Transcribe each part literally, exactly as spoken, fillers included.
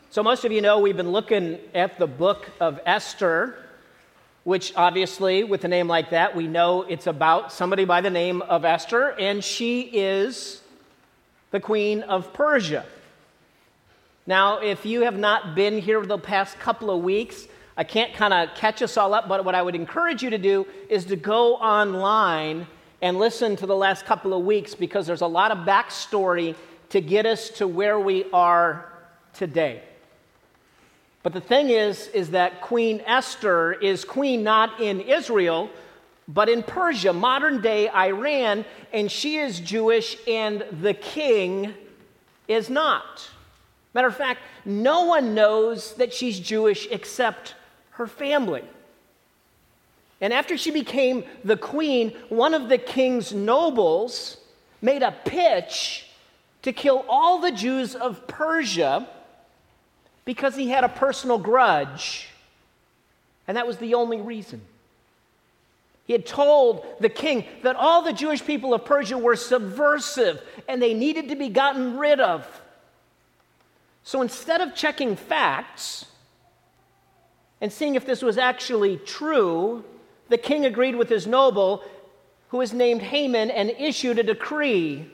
So most of you know we've been looking at the book of Esther, which obviously, with a name like that, we know it's about somebody by the name of Esther, and she is the queen of Persia. Now, if you have not been here the past couple of weeks, I can't kind of catch us all up, but what I would encourage you to do is to go online and listen to the last couple of weeks, because there's a lot of backstory to get us to where we are today. But the thing is, is that Queen Esther is queen not in Israel, but in Persia, modern-day Iran, and she is Jewish, and the king is not. Matter of fact, no one knows that she's Jewish except her family. And after she became the queen, one of the king's nobles made a pitch to kill all the Jews of Persia because he had a personal grudge. And that was the only reason. He had told the king that all the Jewish people of Persia were subversive and they needed to be gotten rid of. So instead of checking facts and seeing if this was actually true, the king agreed with his noble, who was named Haman, and issued a decree.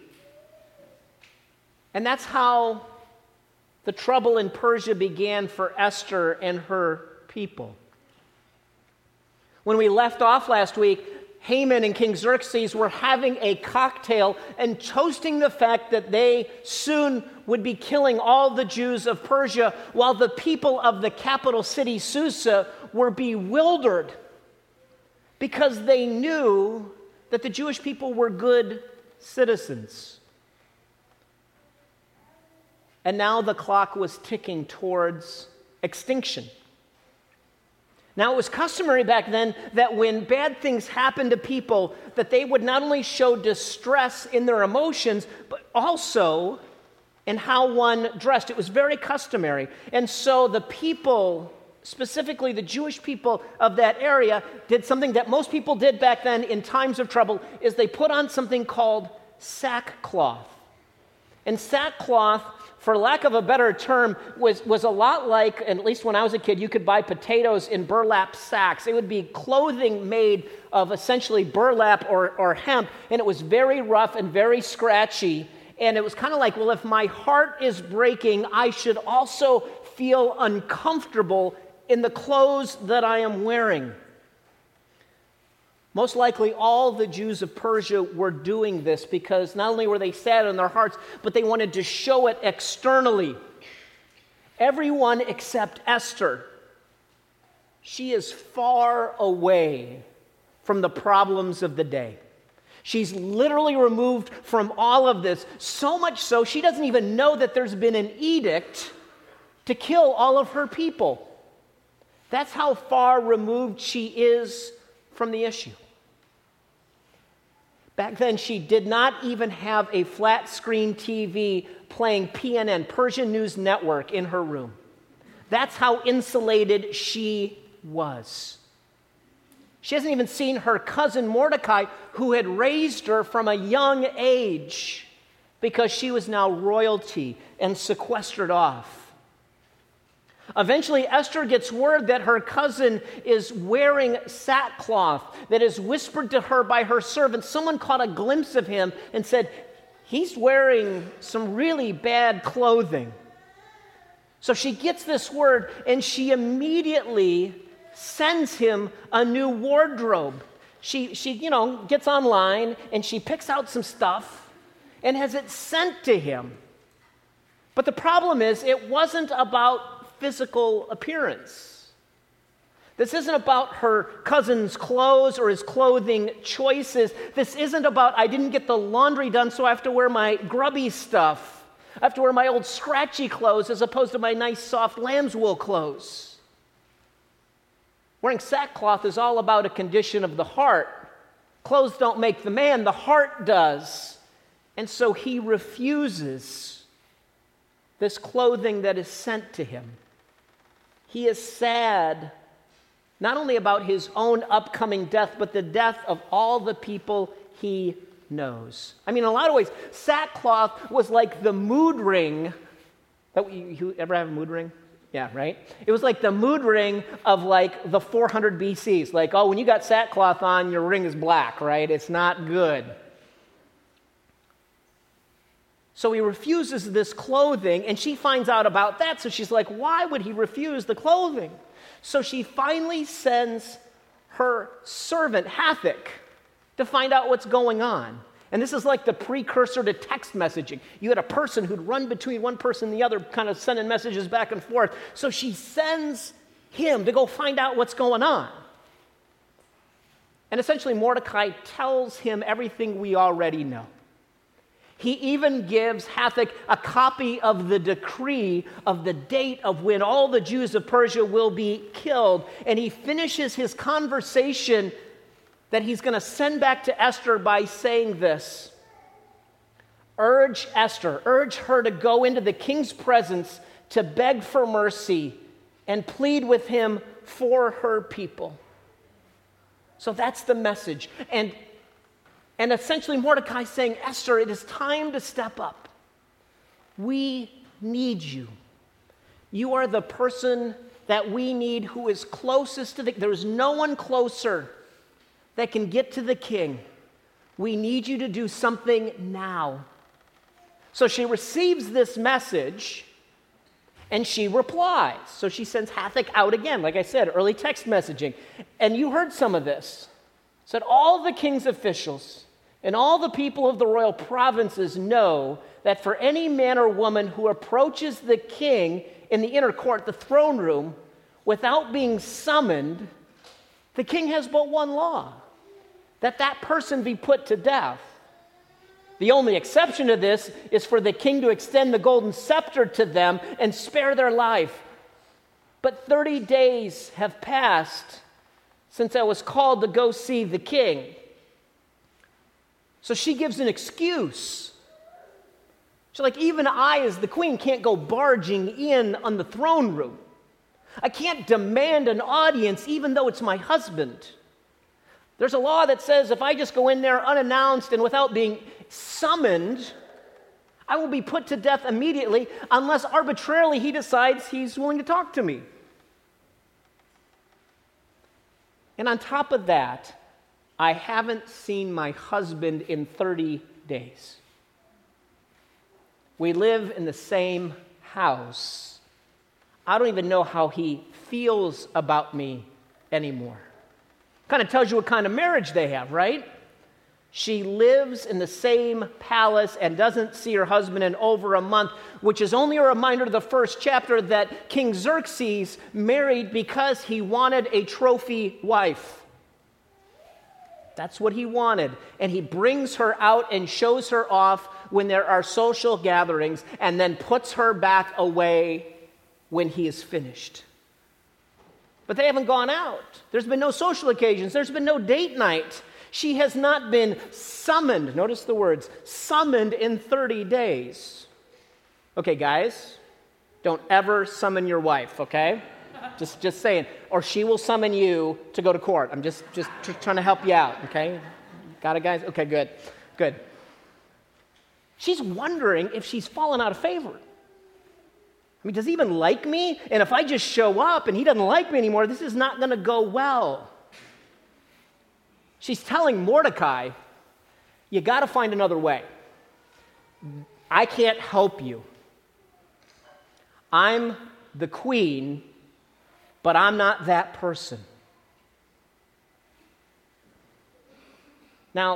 And that's how the trouble in Persia began for Esther and her people. When we left off last week, Haman and King Xerxes were having a cocktail and toasting the fact that they soon would be killing all the Jews of Persia, while the people of the capital city, Susa, were bewildered because they knew that the Jewish people were good citizens. And now the clock was ticking towards extinction. Now, it was customary back then that when bad things happened to people, that they would not only show distress in their emotions, but also in how one dressed. It was very customary. And so the people, specifically the Jewish people of that area, did something that most people did back then in times of trouble, is they put on something called sackcloth. And sackcloth, for lack of a better term, was, was a lot like, at least when I was a kid, you could buy potatoes in burlap sacks. It would be clothing made of essentially burlap or, or hemp, and it was very rough and very scratchy. And it was kind of like, well, if my heart is breaking, I should also feel uncomfortable in the clothes that I am wearing. Most likely all the Jews of Persia were doing this because not only were they sad in their hearts, but they wanted to show it externally. Everyone except Esther. She is far away from the problems of the day. She's literally removed from all of this, so much so she doesn't even know that there's been an edict to kill all of her people. That's how far removed she is from the issue. Back then, she did not even have a flat screen T V playing P N N, Persian News Network, in her room. That's how insulated she was. She hasn't even seen her cousin Mordecai, who had raised her from a young age, because she was now royalty and sequestered off. Eventually, Esther gets word that her cousin is wearing sackcloth that is whispered to her by her servant. Someone caught a glimpse of him and said, he's wearing some really bad clothing. So she gets this word, and she immediately sends him a new wardrobe. She, she, you know, gets online, and she picks out some stuff and has it sent to him. But the problem is, it wasn't about physical appearance. This isn't about her cousin's clothes or his clothing choices. This isn't about, I didn't get the laundry done, so I have to wear my grubby stuff. I have to wear my old scratchy clothes as opposed to my nice soft lamb's wool clothes. Wearing sackcloth is all about a condition of the heart. Clothes don't make the man, the heart does. And so he refuses this clothing that is sent to him. He is sad, not only about his own upcoming death, but the death of all the people he knows. I mean, in a lot of ways, sackcloth was like the mood ring. That, you, you ever have a mood ring? Yeah, right? It was like the mood ring of like the four hundred B Cs. Like, oh, when you got sackcloth on, your ring is black, right? It's not good. So he refuses this clothing, and she finds out about that, so she's like, why would he refuse the clothing? So she finally sends her servant, Hathach, to find out what's going on. And this is like the precursor to text messaging. You had a person who'd run between one person and the other, kind of sending messages back and forth. So she sends him to go find out what's going on. And essentially, Mordecai tells him everything we already know. He even gives Hathach a copy of the decree of the date of when all the Jews of Persia will be killed. And he finishes his conversation that he's going to send back to Esther by saying this: urge Esther, urge her to go into the king's presence to beg for mercy and plead with him for her people. So that's the message. And, and essentially Mordecai saying, Esther, it is time to step up. We need you. You are the person that we need who is closest to the, there is no one closer that can get to the king. We need you to do something now. So she receives this message and she replies. So she sends Hathach out again, like I said, early text messaging. And you heard some of this. It said, all the king's officials and all the people of the royal provinces know that for any man or woman who approaches the king in the inner court, the throne room, without being summoned, the king has but one law: that that person be put to death. The only exception to this is for the king to extend the golden scepter to them and spare their life. But thirty days have passed since I was called to go see the king. So she gives an excuse. She's like, even I as the queen can't go barging in on the throne room. I can't demand an audience even though it's my husband. There's a law that says if I just go in there unannounced and without being summoned, I will be put to death immediately unless arbitrarily he decides he's willing to talk to me. And on top of that, I haven't seen my husband in thirty days. We live in the same house. I don't even know how he feels about me anymore. Kind of tells you what kind of marriage they have, right? She lives in the same palace and doesn't see her husband in over a month, which is only a reminder of the first chapter that King Xerxes married because he wanted a trophy wife. That's what he wanted. And he brings her out and shows her off when there are social gatherings and then puts her back away when he is finished. But they haven't gone out. There's been no social occasions. There's been no date night. She has not been summoned. Notice the words, summoned in thirty days. Okay, guys, don't ever summon your wife, okay? Just just saying. Or she will summon you to go to court. I'm just, just trying to help you out, okay? Got it, guys? Okay, good. Good. She's wondering if she's fallen out of favor. I mean, does he even like me? And if I just show up and he doesn't like me anymore, this is not going to go well. She's telling Mordecai, you got to find another way. I can't help you. I'm the queen, but I'm not that person. Now,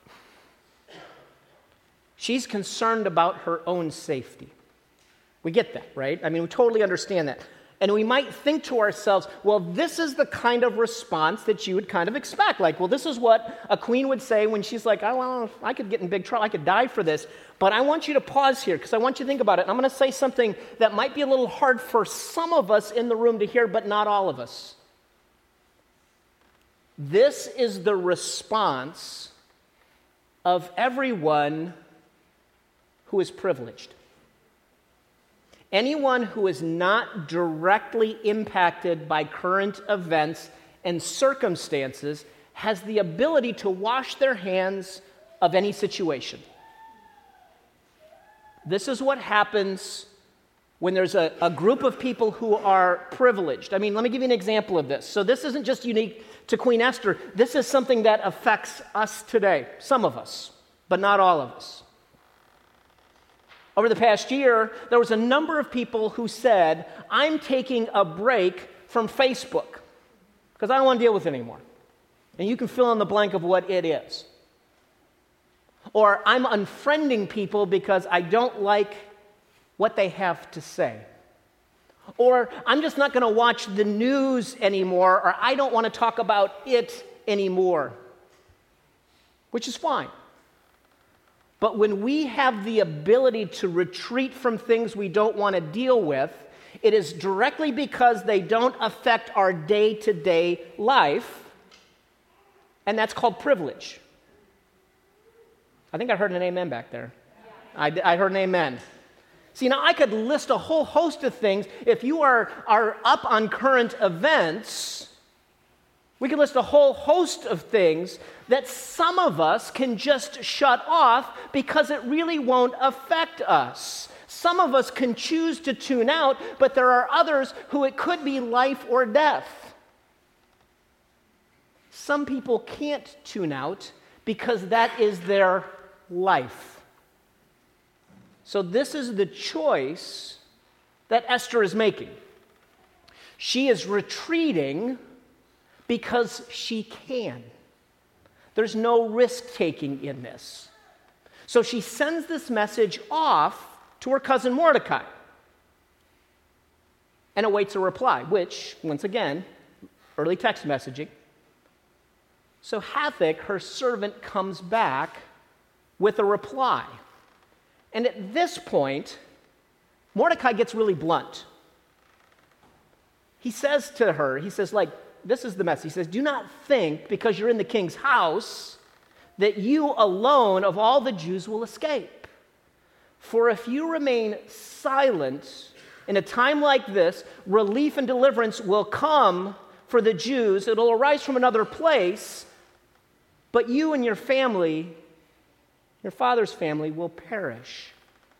she's concerned about her own safety. We get that, right? I mean, we totally understand that. And we might think to ourselves, well, this is the kind of response that you would kind of expect. Like, well, this is what a queen would say when she's like, oh, well, I could get in big trouble. I could die for this. But I want you to pause here because I want you to think about it. And I'm going to say something that might be a little hard for some of us in the room to hear, but not all of us. This is the response of everyone who is privileged. Anyone who is not directly impacted by current events and circumstances has the ability to wash their hands of any situation. This is what happens when there's a, a group of people who are privileged. I mean, let me give you an example of this. So this isn't just unique to Queen Esther. This is something that affects us today, some of us, but not all of us. Over the past year, there was a number of people who said, I'm taking a break from Facebook because I don't want to deal with it anymore. And you can fill in the blank of what it is. Or I'm unfriending people because I don't like what they have to say. Or I'm just not going to watch the news anymore, or I don't want to talk about it anymore, which is fine. But when we have the ability to retreat from things we don't want to deal with, it is directly because they don't affect our day-to-day life, and that's called privilege. I think I heard an amen back there. I, I heard an amen. See, now I could list a whole host of things. If you are, are up on current events, we could list a whole host of things that some of us can just shut off because it really won't affect us. Some of us can choose to tune out, but there are others who it could be life or death. Some people can't tune out because that is their life. So this is the choice that Esther is making. She is retreating because she can. There's no risk-taking in this. So she sends this message off to her cousin Mordecai and awaits a reply, which, once again, early text messaging. So Hathach, her servant, comes back with a reply. And at this point, Mordecai gets really blunt. He says to her, he says, like, this is the message. He says, do not think, because you're in the king's house, that you alone of all the Jews will escape. For if you remain silent in a time like this, relief and deliverance will come for the Jews. It'll arise from another place, but you and your family, your father's family, will perish.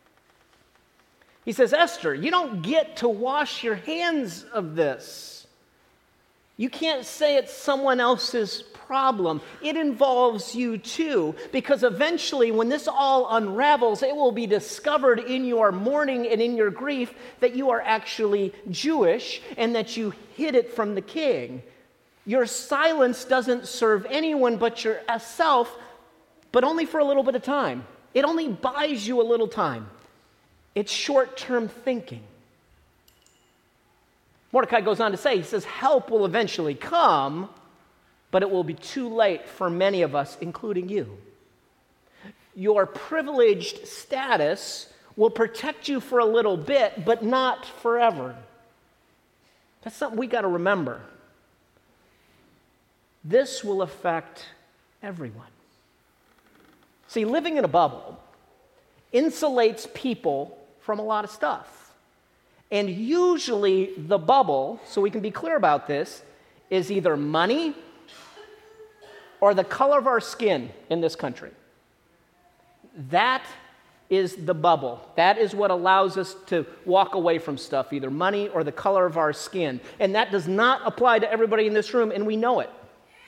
He says, Esther, you don't get to wash your hands of this. You can't say it's someone else's problem. It involves you too, because eventually when this all unravels, it will be discovered in your mourning and in your grief that you are actually Jewish and that you hid it from the king. Your silence doesn't serve anyone but yourself, but only for a little bit of time. It only buys you a little time. It's short-term thinking. Mordecai goes on to say, he says, help will eventually come, but it will be too late for many of us, including you. Your privileged status will protect you for a little bit, but not forever. That's something we got to remember. This will affect everyone. See, living in a bubble insulates people from a lot of stuff. And usually the bubble, so we can be clear about this, is either money or the color of our skin in this country. That is the bubble. That is what allows us to walk away from stuff, either money or the color of our skin. And that does not apply to everybody in this room, and we know it.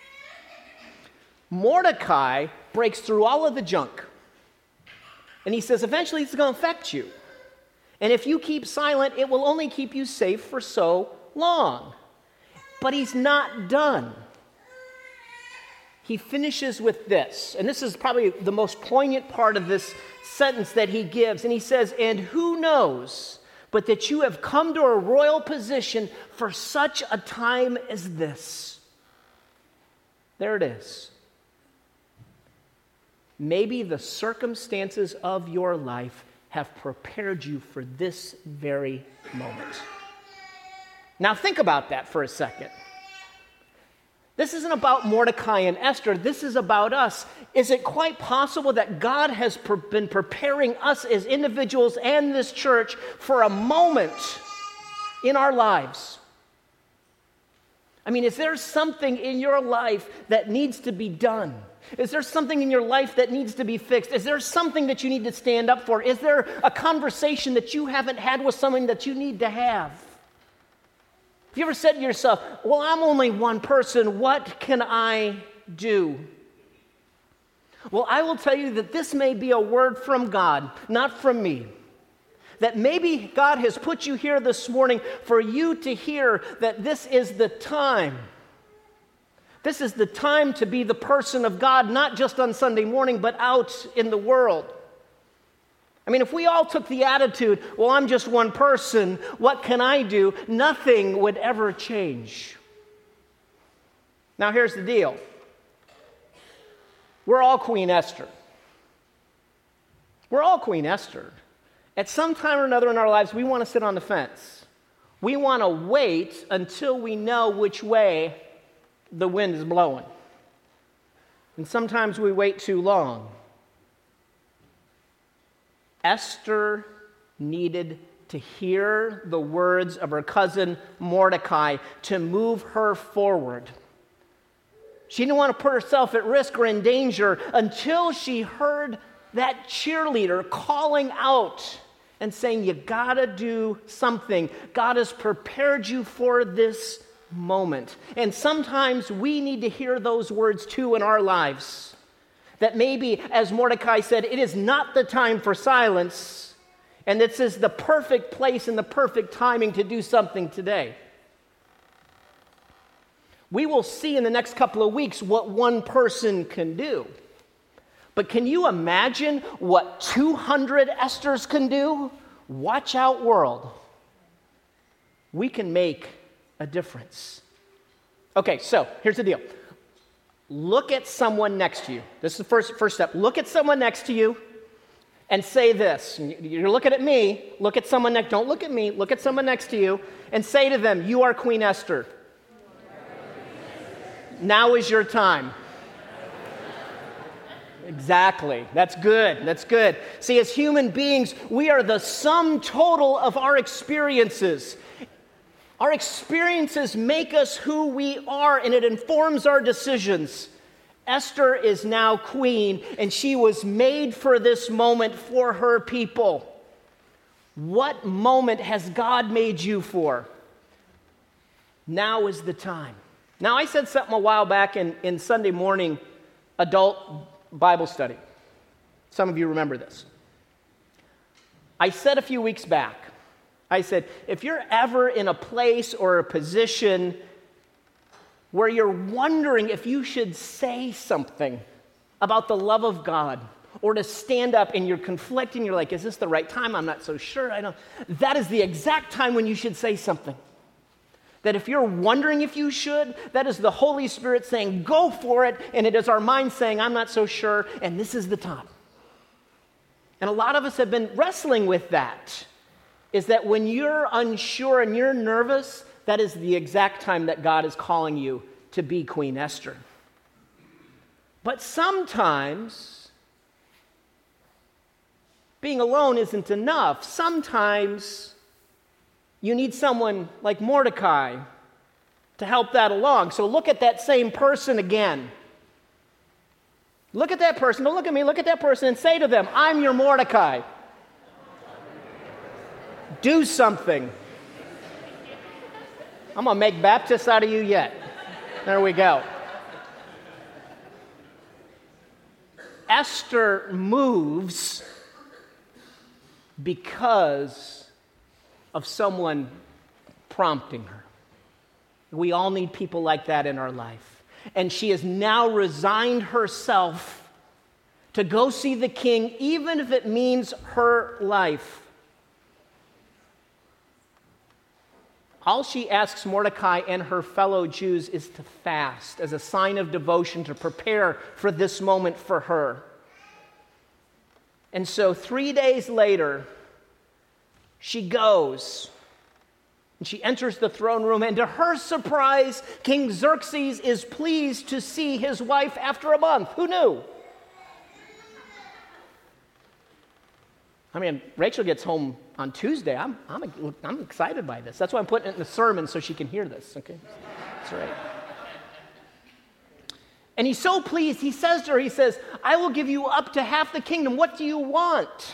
Mordecai breaks through all of the junk. And he says, eventually it's going to affect you. And if you keep silent, it will only keep you safe for so long. But he's not done. He finishes with this, and this is probably the most poignant part of this sentence that he gives. And he says, and who knows but that you have come to a royal position for such a time as this. There it is. Maybe the circumstances of your life have prepared you for this very moment. Now think about that for a second. This isn't about Mordecai and Esther. This is about us. Is it quite possible that God has pre- been preparing us as individuals and this church for a moment in our lives? I mean, is there something in your life that needs to be done? Is there something in your life that needs to be fixed? Is there something that you need to stand up for? Is there a conversation that you haven't had with someone that you need to have? Have you ever said to yourself, well, I'm only one person, what can I do? Well, I will tell you that this may be a word from God, not from me. That maybe God has put you here this morning for you to hear that this is the time. This is the time to be the person of God, not just on Sunday morning, but out in the world. I mean, if we all took the attitude, well, I'm just one person, what can I do? Nothing would ever change. Now, here's the deal. We're all Queen Esther. We're all Queen Esther. At some time or another in our lives, we want to sit on the fence. We want to wait until we know which way the wind is blowing. And sometimes we wait too long. Esther needed to hear the words of her cousin Mordecai to move her forward. She didn't want to put herself at risk or in danger until she heard that cheerleader calling out and saying, you gotta do something. God has prepared you for this moment. And sometimes we need to hear those words too in our lives. That maybe, as Mordecai said, it is not the time for silence, and this is the perfect place and the perfect timing to do something today. We will see in the next couple of weeks what one person can do. But can you imagine what two hundred Esthers can do? Watch out, world. We can make a difference. Okay, so here's the deal. Look at someone next to you. This is the first, first step. Look at someone next to you and say this. You're looking at me. Look at someone next. Don't look at me. Look at someone next to you and say to them, you are Queen Esther. Now is your time. Exactly. That's good. That's good. See, as human beings, we are the sum total of our experiences. Our experiences make us who we are, and it informs our decisions. Esther is now queen, and she was made for this moment for her people. What moment has God made you for? Now is the time. Now, I said something a while back in, in Sunday morning adult Bible study. Some of you remember this. I said a few weeks back, I said, if you're ever in a place or a position where you're wondering if you should say something about the love of God or to stand up and you're conflicting, you're like, is this the right time? I'm not so sure. I don't. That is the exact time when you should say something. That if you're wondering if you should, that is the Holy Spirit saying, go for it, and it is our mind saying, I'm not so sure, and this is the time. And a lot of us have been wrestling with that. Is that when you're unsure and you're nervous, that is the exact time that God is calling you to be Queen Esther. But sometimes, being alone isn't enough. Sometimes you need someone like Mordecai to help that along. So look at that same person again. Look at that person. Don't look at me. Look at that person and say to them, I'm your Mordecai. Do something. I'm going to make Baptists out of you yet. There we go. Esther moves because of someone prompting her. We all need people like that in our life. And she has now resigned herself to go see the king, even if it means her life. All she asks Mordecai and her fellow Jews is to fast as a sign of devotion to prepare for this moment for her. And so three days later, she goes and she enters the throne room, and to her surprise, King Xerxes is pleased to see his wife after a month. Who knew? I mean, Rachel gets home on Tuesday. I'm, I'm, I'm excited by this. That's why I'm putting it in the sermon so she can hear this, okay? That's right. And he's so pleased, he says to her, he says, I will give you up to half the kingdom. What do you want?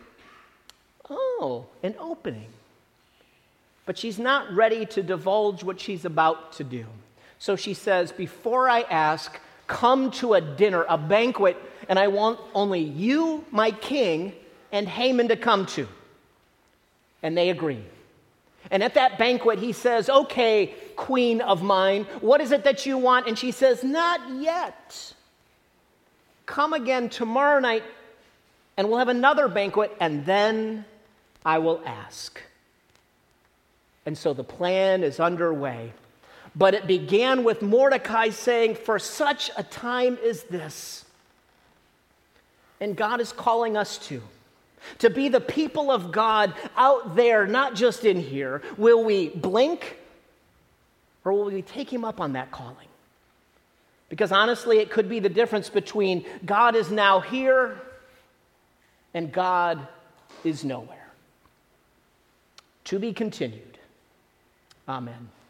Oh, an opening. But she's not ready to divulge what she's about to do. So she says, before I ask, come to a dinner, a banquet, and I want only you, my king, and Haman to come to. And they agree. And at that banquet, he says, okay, queen of mine, what is it that you want? And she says, not yet. Come again tomorrow night, and we'll have another banquet, and then I will ask. And so the plan is underway. But it began with Mordecai saying, for such a time as this. And God is calling us to. To be the people of God out there, not just in here. Will we blink, or will we take him up on that calling? Because honestly, it could be the difference between God is now here and God is nowhere. To be continued. Amen.